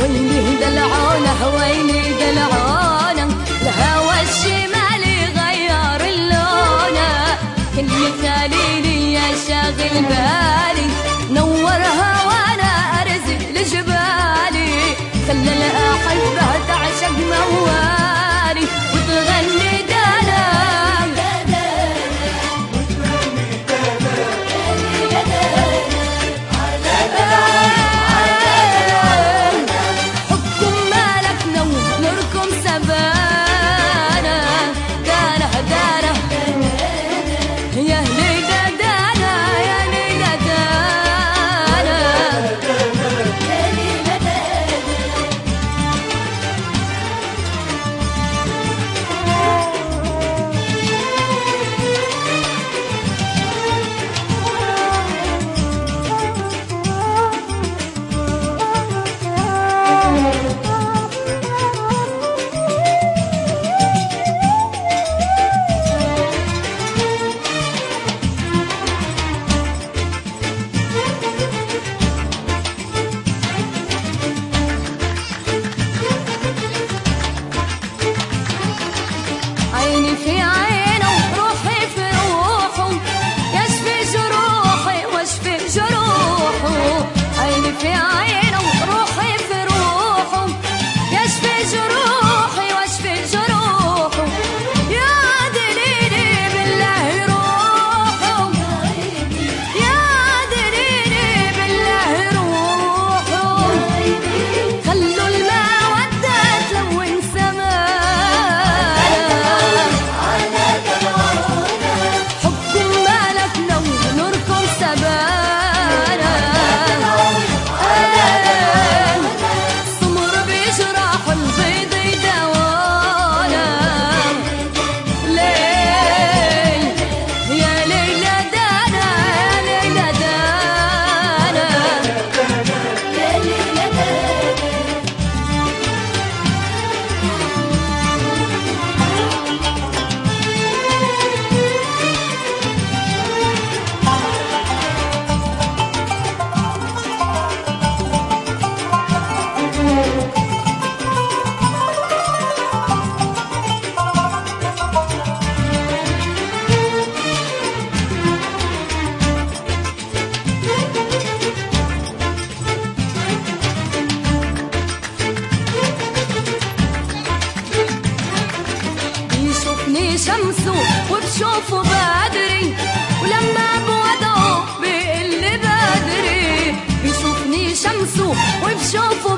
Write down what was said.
ويلي دلعونه ويلي دلعونه الهوى الشمالي غير اللونه كل مثالي يا شاغل بالي نورها وانا ارزق لجبالي خلى الاحبه تعشق موالي وتغني دانا حبكم مالكنا ونوركم سبانا دانا دانا يا ليلى دانا يا ليلى دانا يا ليلى دانا عيني في عينه وروحي في روحه يشفي جروحي واشفي جروحه عيني في عينه وروحي في روحه يشفي جروحي واشفي جروحه يا دليلي بالله روحه يا دليلي بالله روحه خلوا المودة تلون سمانا حبكم مالكنا ونوركم سبانا سمر بجراح البيض يداوانا ليل يا ليلى دانا يا ليلى دانا يا ليلى دانا بيشوفني شمسه وبشوفه بدري ولما بوضعه بيقل بدري بيشوفني شمسه وبشوفه